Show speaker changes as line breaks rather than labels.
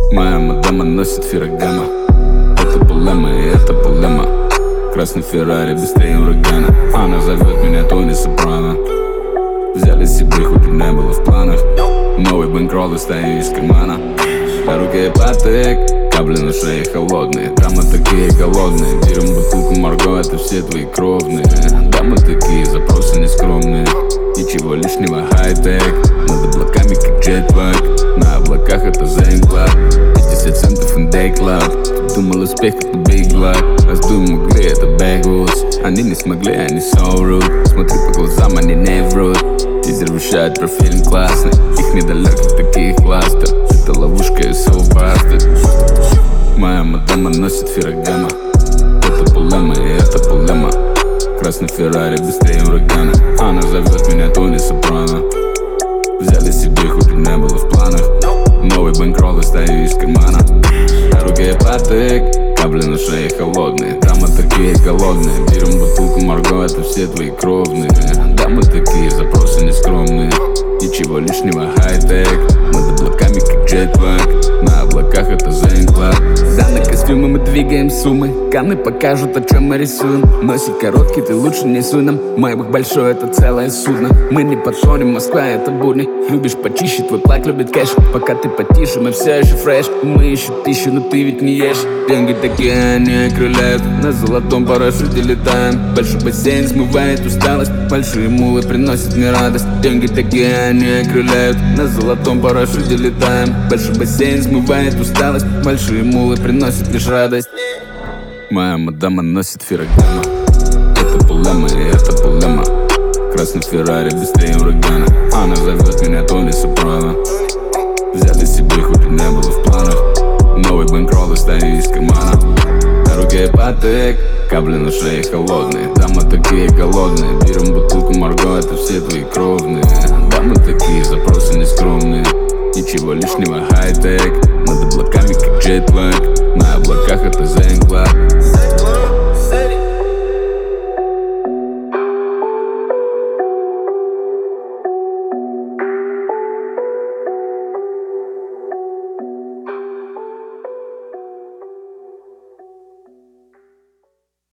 Моя мадама носит Феррагамо. Это Булема и это Булема. Красный Феррари быстрее урагана. Она зовет меня Тони Сопрано. Взяли себе, хоть и не было в планах. Новый бэнкролл достаю из кармана. По руке патек, капли на шее холодные. Дамы такие голодные. Берем бутылку Марго, это все твои кровные. Дамы такие, запросы нескромные. Ничего лишнего, хай-тек. Над облаками как джетлаг. На облаках это Зейнклаб. 50 центов in day club. Думал успех это big luck. Раздуем угли, это bagels. Они не смогли, они so rude. Смотри по глазам, они не врут. Тизер вещает про фильм классный. Их недалеких таких кластер. Это ловушка и so bastard. Моя мадама носит Феррагамо. Это Булема и это Булема. Красный Феррари быстрее урагана. Она зовет меня Тони Сопрано. Взяли себе, хоть и не было в планах. Новый бэнкролл достаю из кармана. На руке патек, капли на шее холодные. Дамы такие голодные. Берем бутылку Марго, это все твои кровные. Дамы такие, запросы нескромные. Ничего лишнего, хай-тек. Над облаками как джетлаг. На облаках это Зейнклаб. Данные костюмы мы двигаем суммы. Каны покажут, о чем мы рисуем. Носик короткий, ты лучше не суй нам. Майбах большой, это целое судно. Мы не потонем, Москва это будни. Любишь почище, твой плак любит кэш. Пока ты потише, мы все еще фреш. Мы еще 1000, но ты ведь не ешь. Деньги такие, они окрыляют. На золотом парашюте летаем. Большой бассейн смывает усталость. Большие мулы приносят мне радость. Деньги такие, они окрыляют. На золотом парашюте летаем. Большой бассейн смывает усталость. Большие мулы приносят лишь радость. Моя мадама носит Феррагамо. Это Булема и это Булема. Красный Феррари быстрее урагана. Она зовет меня Тони Сопрано. Взяли себе, хоть и не было в планах. Новый бэнкролл достаю из кармана. На руке патек, капли на шее холодные. Дамы такие голодные. Берем бутылку Марго, это все твои кровные. Дамы такие, запросы нескромные. Ничего лишнего, хай-тек. Над облаками как джетлаг. На облаках это Зейнклаб.